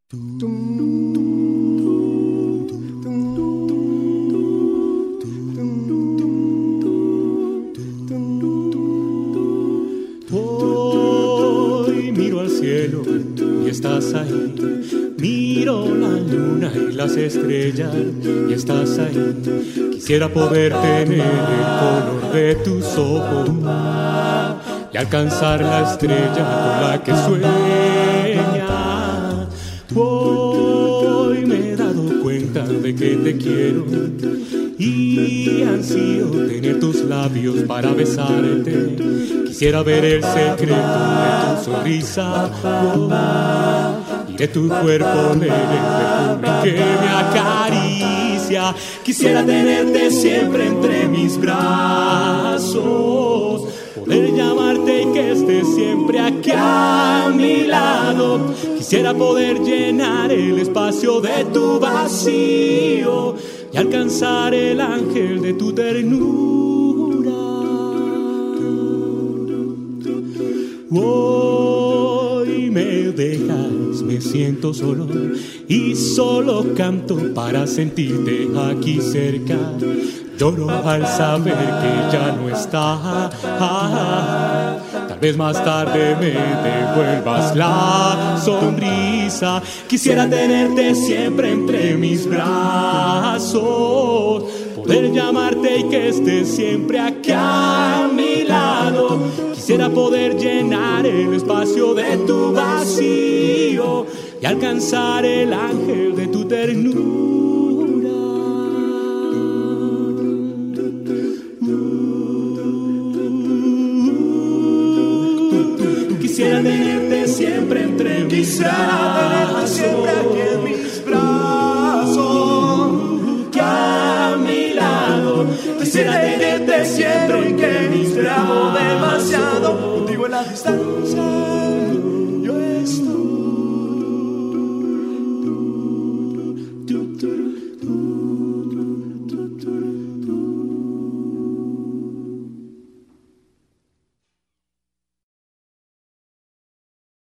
Hoy miro al cielo y estás ahí. Miro la luna y las estrellas y estás ahí. Quisiera poder tener el color de tus ojos y alcanzar la estrella con la que sueñas. Hoy me he dado cuenta de que te quiero y ansío tener tus labios para besarte. Quisiera ver el secreto de tu sonrisa y de tu cuerpo leer el perfume que me acaricia. Quisiera tenerte siempre entre mis brazos, poder llamarte y que estés siempre aquí a mi lado. Quisiera poder llenar el espacio de tu vacío y alcanzar el ángel de tu ternura. Hoy me dejas, me siento solo y solo canto para sentirte aquí cerca. Lloro al saber que ya no está. Tal vez más tarde me devuelvas la sonrisa. Quisiera tenerte siempre entre mis brazos, poder llamarte y que estés siempre aquí a mi lado. Quisiera poder llenar el espacio de tu vacío y alcanzar el ángel de tu ternura. Quisiera tenerte siempre entre mis brazos, siempre aquí en mis brazos, que a mi lado. Quisiera tenerte siempre en que mis brazos, demasiado contigo en la distancia.